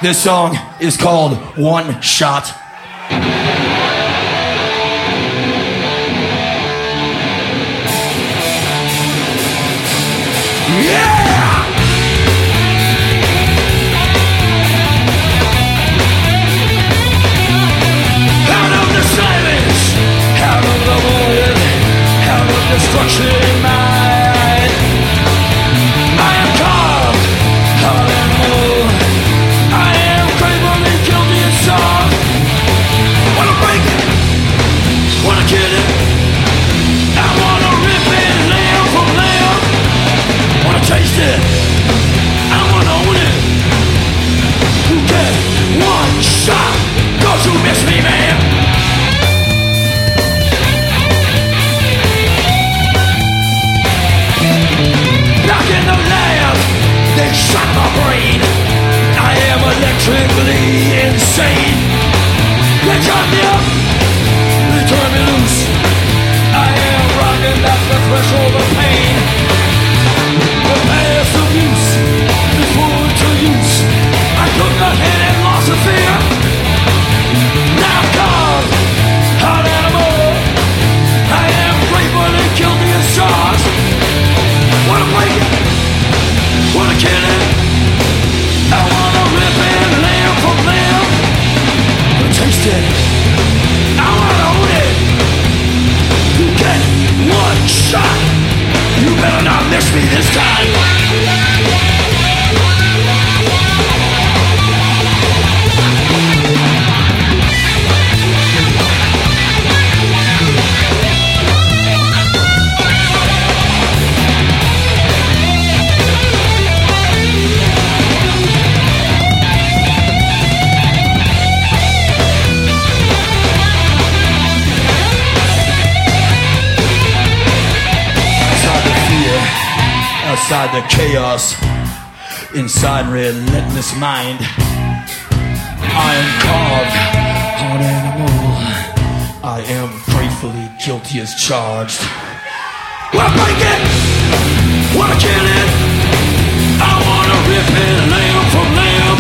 This song is called One Shot. Yeah! Out of the silence, out of the void, out of destruction in mind, I am carved, hard and mold. I am craven and guilty and soft. Wanna break it, wanna kill it, I wanna rip it limb from limb. Wanna taste it, I wanna own it. You get one shot, don't you miss me, man. Back in the lab, they shot my brain. I am electrically insane. They chop me up, they turn me loose. I am rocking at the threshold of pain. The past abuse is put to use. I took a hit and lost a fear. Now I'm carved, hot animal. I am grateful and guilty as charged. Wanna break it, wanna kill it, I wanna rip it limb from limb. Wanna taste it, I wanna own it. You get one shot, you better not miss me this time. Outside the chaos, inside relentless mind, I am carved, hard animal. I am gratefully guilty as charged. Wanna break it, wanna kill it, I wanna rip it limb from limb.